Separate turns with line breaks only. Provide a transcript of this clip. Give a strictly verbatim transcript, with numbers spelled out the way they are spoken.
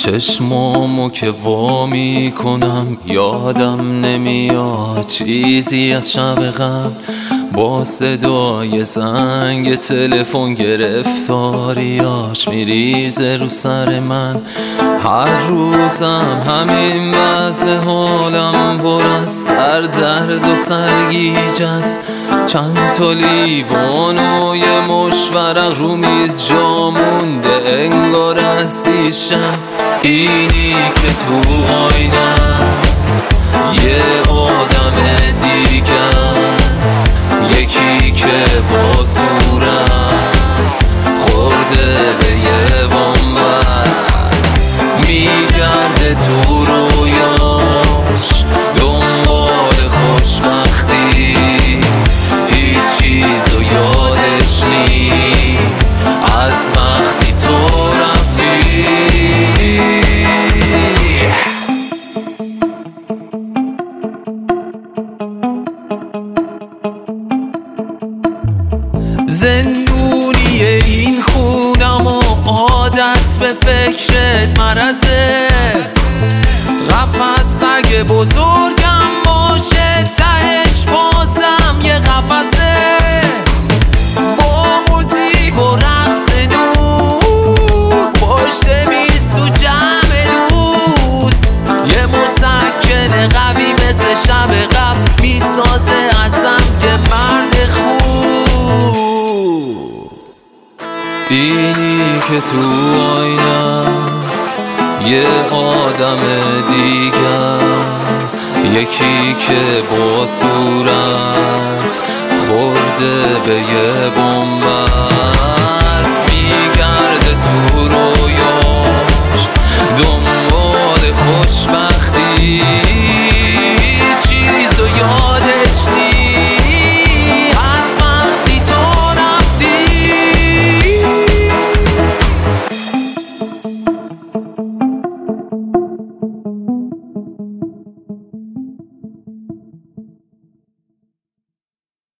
چشمامو که وا میکنم یادم نمیاد چیزی از شب غم، با صدای زنگ تلفن گرفتاریاش میریزه رو سر من. هر روزم همین وضع حالم پر از سردرد و سرگیج است. چند تا لیوان و یه مشت ورق رو میز جا مونده انگار از دیشب. اینی که تو آینه است یه آدم دیگه است، یکی که با صورت خورده به یه بنبست، میگرده تو رویاش دنبال خوشبختی، هیچ چیزو یادش نی از وقتی تو رفتی. زندونی این خونم و عادت به فکرت مرزه، قفس سگ بزرگم باشه تهش بازم یه قفسه، با موزیک و رقص نور پشت میز تو جمع دوست، یه مسکن قوی مثل شب قبل میسازه ازم که مرد خوب. اینی که تو آینه است یه آدم دیگه است، یکی که با صورت خورده به یه بنبست.